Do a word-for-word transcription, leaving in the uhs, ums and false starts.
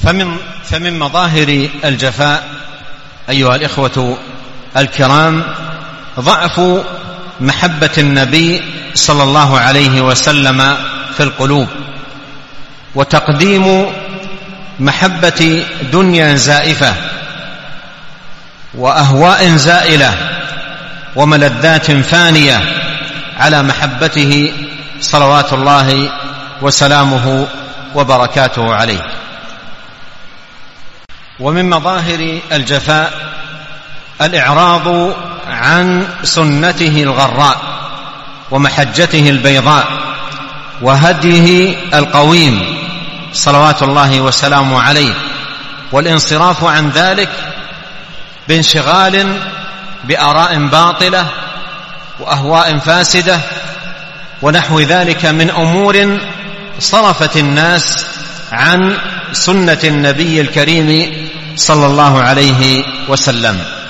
فمن, فمن مظاهر الجفاء أيها الإخوة الكرام ضعف محبة النبي صلى الله عليه وسلم في القلوب، وتقديم محبة دنيا زائفة وأهواء زائلة وملذات فانية على محبته صلوات الله وسلامه وبركاته عليه. ومن مظاهر الجفاء الإعراض عن سنته الغراء ومحجته البيضاء وهديه القويم صلوات الله وسلامه عليه، والانصراف عن ذلك بانشغال بآراء باطلة وأهواء فاسدة ونحو ذلك من أمور صرفت الناس عن سنة النبي الكريم صلى الله عليه وسلم.